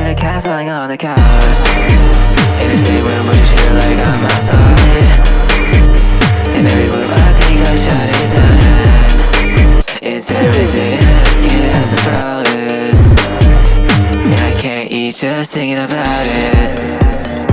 a cat flying on the couch. In the same room but you treat her like I'm outside. And every move I think I shot it down at. It's irritating, her skin has a flawless. And I can't eat just thinking about it.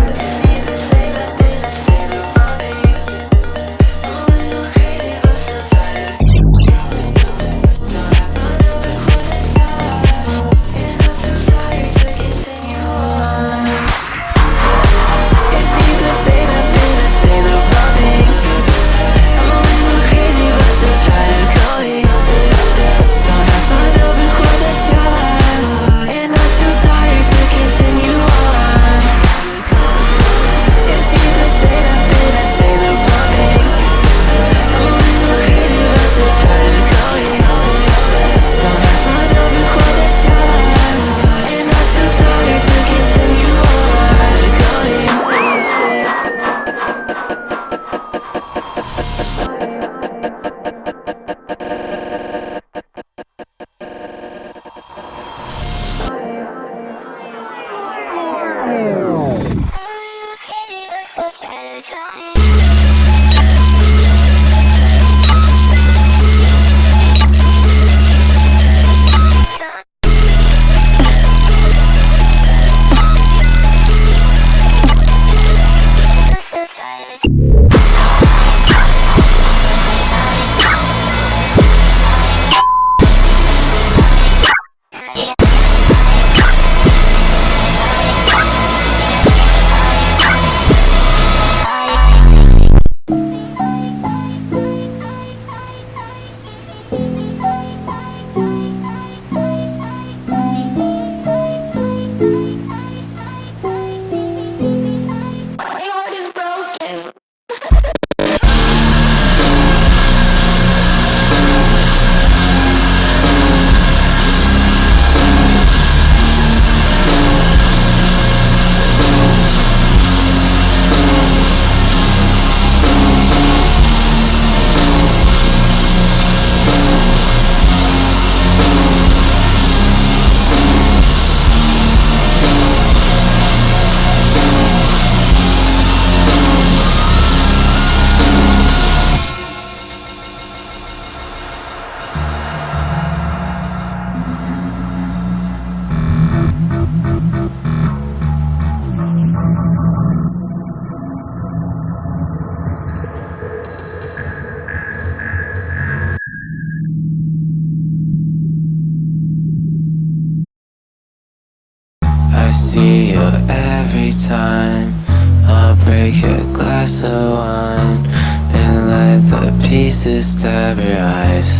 I see you every time. I'll break a glass of wine and let the pieces stab your eyes.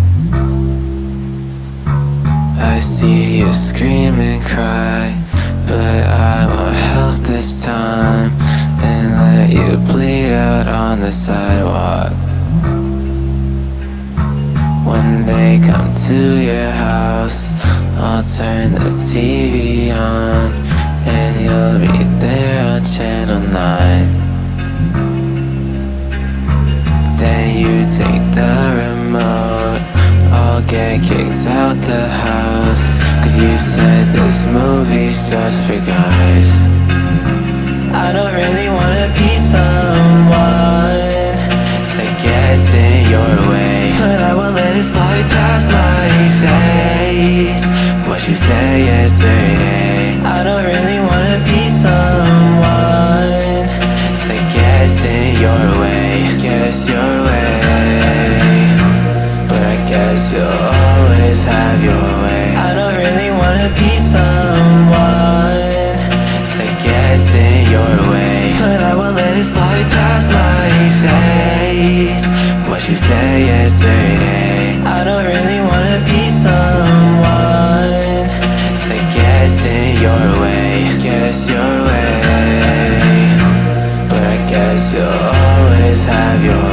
I see you scream and cry, but I won't help this time and let you bleed out on the sidewalk. When they come to your house, I'll turn the TV on and you'll be there on channel 9. Then you take the remote, I'll get kicked out the house, 'cause you said this movie's just for guys. I don't really wanna be someone that gets in your way, but I will let it slide past my face. What you said yesterday, I don't really wanna be someone that gets in your way, gets your way. But I guess you'll always have your way. I don't really wanna be someone that gets in your way, but I will let it slide past my face. What you said yesterday, I don't really wanna be someone that gets in your way, gets your way. But I guess you'll always have your